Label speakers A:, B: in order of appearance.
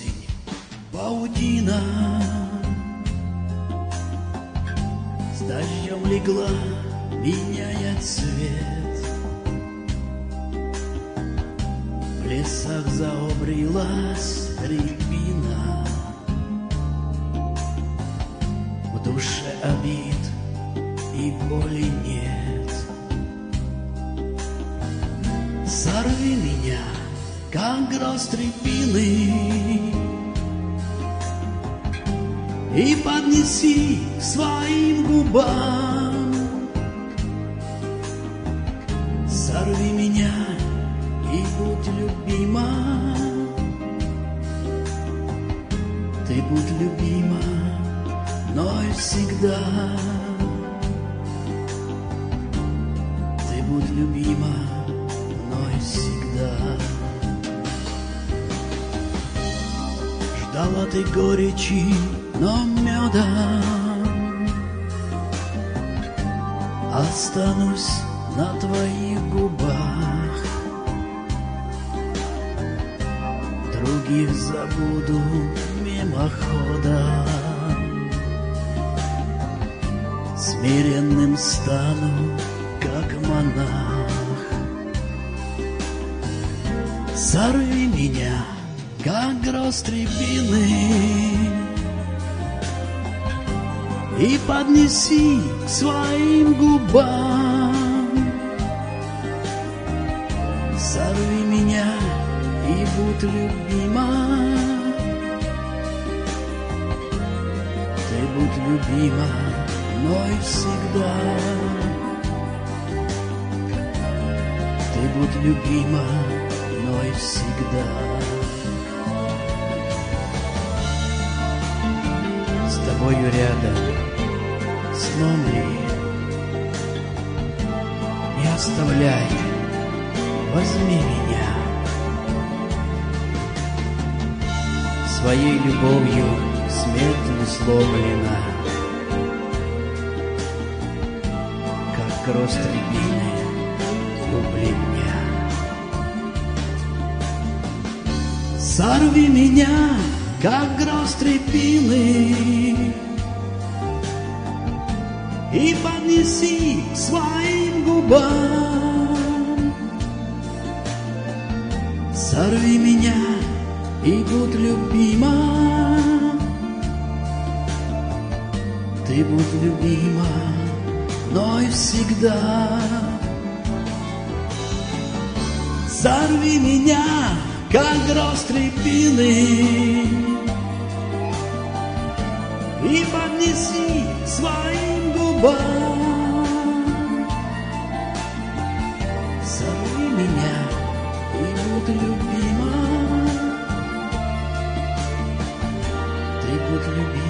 A: осень, паутина с дождем легла, меняя цвет. В лесах заобрелась рябина, в душе обид и боли нет. Сорви меня, как гроз тряпины, и поднеси к своим губам. Сорви меня и будь любима, ты будь любима мной всегда. Ты будь любима мной всегда. Ждала ты горечи, но меда останусь на твоих губах. Других забуду мимоходом, смиренным стану, как монах. Сорви меня, как гроз тряпины, и поднеси к своим губам. Сорви меня и будь любима, ты будь любима мной всегда. Ты будь любима мной всегда. С тобою рядом, сном ли, не оставляй, возьми меня. Своей любовью смерть условлена, как гроз тряпины люби меня. Сорви меня, как гроз тряпины, и поднеси к своим губам. Сорви меня и будь любима, ты будь любима мной всегда. Сорви меня, как гроз тряпины, и поднеси к своим губам. Сорви меня и будь любима, ты будь любима